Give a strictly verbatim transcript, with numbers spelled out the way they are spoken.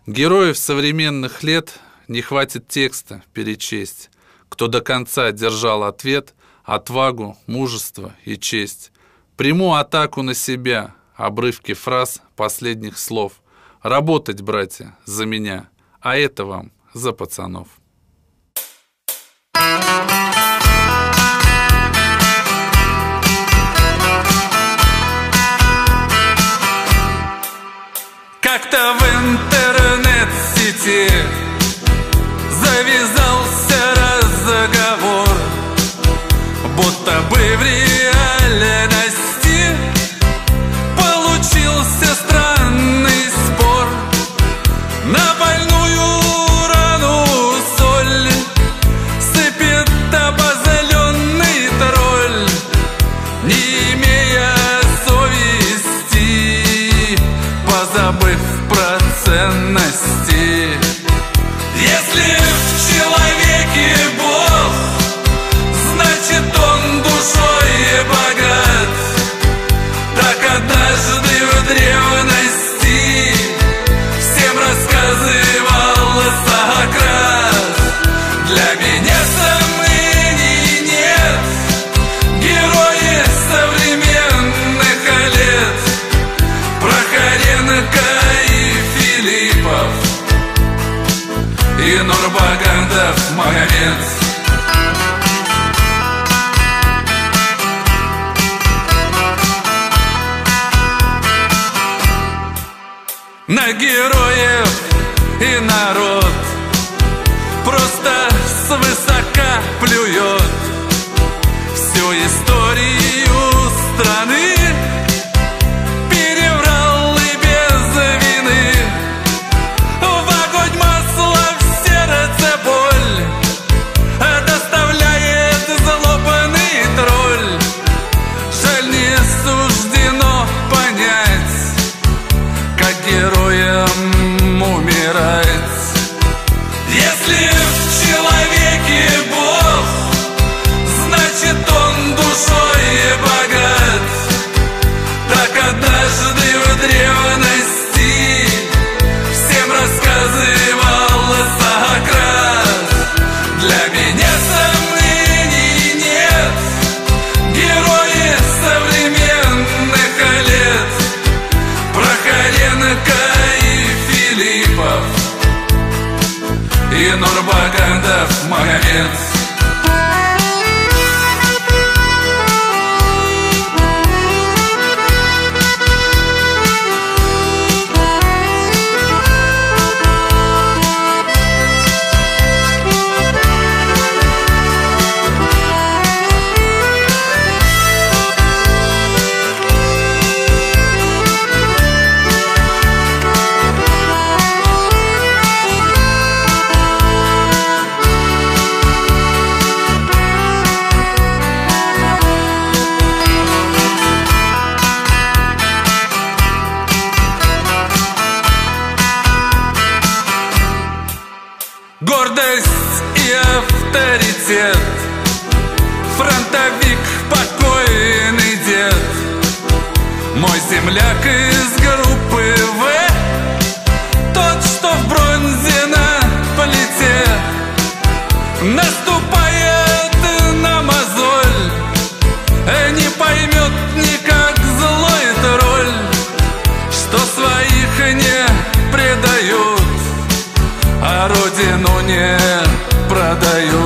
Героев современных лет не хватит текста перечесть, кто до конца держал ответ, отвагу, мужество и честь. Приму атаку на себя, обрывки фраз последних слов. Работать, братья, за меня, а это вам за пацанов. Как-то в интернет-сети завязался разговор, будто бы в реальности получился странный спор. На больную рану соль сыпет обозленный тролль, не имея совести, позабыв про ценности. Если в человеке Бог, значит он душой богат. Так однажды в древности всем рассказывал Сократ. Для меня сомнений нет, герои современных лет Прохоренко и Филиппов и Нурмагомедов Магомед. На героев и народ просто свысока плюет. Всю историю страны переврал и без вины. В огонь масло, в сердце боль доставляет злобный тролль. Жаль, не суждено понять, как героям умирать. Если в человеке Бог, значит он душой богат. Так однажды в древности всем рассказывал Сократ. Для меня сомнений нет, герои современных лет Прохоренко и Филиппов и Нурмагомедов Магомед. Гордость и авторитет, фронтовик, покойный дед, мой земляк из группы В, тот, что в бронзе на плите наступает на мозоль, не поймет никак злой тролль, что своих не предают, а родину не продают.